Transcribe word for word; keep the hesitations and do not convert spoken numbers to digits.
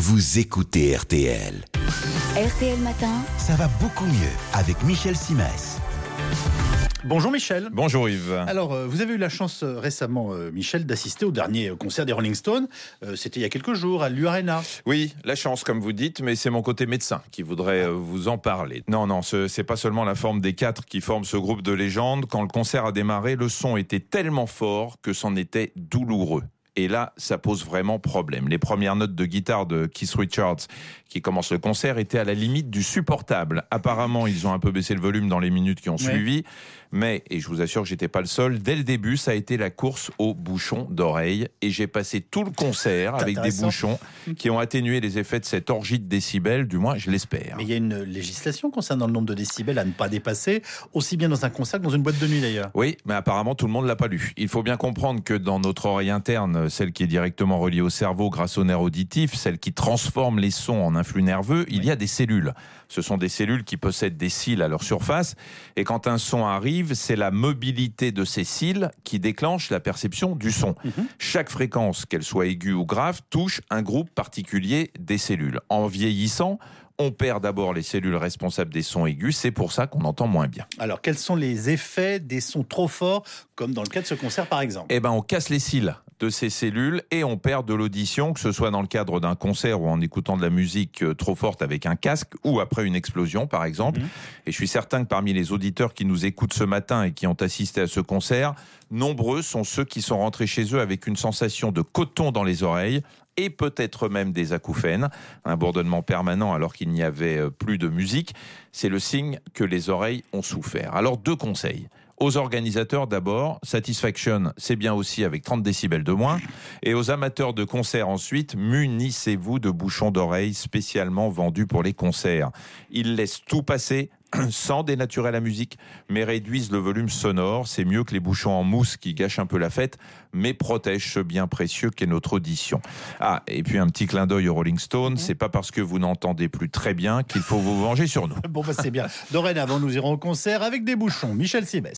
vous écoutez R T L. R T L Matin. Ça va beaucoup mieux avec Michel Simès. Bonjour Michel. Bonjour Yves. Alors, euh, vous avez eu la chance euh, récemment, euh, Michel, d'assister au dernier euh, concert des Rolling Stones. Euh, C'était il y a quelques jours à l'U Arena. Oui, la chance comme vous dites, mais c'est mon côté médecin qui voudrait euh, vous en parler. Non, non, ce, c'est pas seulement la forme des quatre qui forment ce groupe de légendes. Quand le concert a démarré, le son était tellement fort que c'en était douloureux. Et là, ça pose vraiment problème. Les premières notes de guitare de Keith Richards, qui commence le concert, étaient à la limite du supportable. Apparemment, ils ont un peu baissé le volume dans les minutes qui ont Ouais. suivi. Mais, et je vous assure que j'étais pas le seul, dès le début, ça a été la course aux bouchons d'oreilles. Et j'ai passé tout le concert avec des Intéressant. bouchons qui ont atténué les effets de cette orgie de décibels, du moins je l'espère. Mais il y a une législation concernant le nombre de décibels à ne pas dépasser, aussi bien dans un concert que dans une boîte de nuit d'ailleurs. Oui, mais apparemment tout le monde l'a pas lu. Il faut bien comprendre que dans notre oreille interne, celle qui est directement reliée au cerveau grâce au nerf auditif, celle qui transforme les sons en influx nerveux, il y a des cellules. Ce sont des cellules qui possèdent des cils à leur surface. Et quand un son arrive, c'est la mobilité de ces cils qui déclenche la perception du son. Mhm. Chaque fréquence, qu'elle soit aiguë ou grave, touche un groupe particulier des cellules. En vieillissant, on perd d'abord les cellules responsables des sons aigus. C'est pour ça qu'on entend moins bien. Alors, quels sont les effets des sons trop forts, comme dans le cas de ce concert par exemple? Eh ben, on casse les cils de ces cellules et on perd de l'audition, que ce soit dans le cadre d'un concert ou en écoutant de la musique euh, trop forte avec un casque ou après une explosion, par exemple. Mhm. Et je suis certain que parmi les auditeurs qui nous écoutent ce matin et qui ont assisté à ce concert, nombreux sont ceux qui sont rentrés chez eux avec une sensation de coton dans les oreilles et peut-être même des acouphènes, un bourdonnement permanent alors qu'il n'y avait euh, plus de musique. C'est le signe que les oreilles ont souffert. Alors, deux conseils. Aux organisateurs d'abord, Satisfaction, c'est bien aussi avec trente décibels de moins. Et aux amateurs de concerts ensuite, munissez-vous de bouchons d'oreilles spécialement vendus pour les concerts. Ils laissent tout passer sans dénaturer la musique, mais réduisent le volume sonore. C'est mieux que les bouchons en mousse qui gâchent un peu la fête, mais protègent ce bien précieux qu'est notre audition. Ah, et puis un petit clin d'œil aux Rolling Stones, c'est pas parce que vous n'entendez plus très bien qu'il faut vous venger sur nous. Bon, bah c'est bien. Dorénavant, nous irons au concert avec des bouchons. Michel Simès.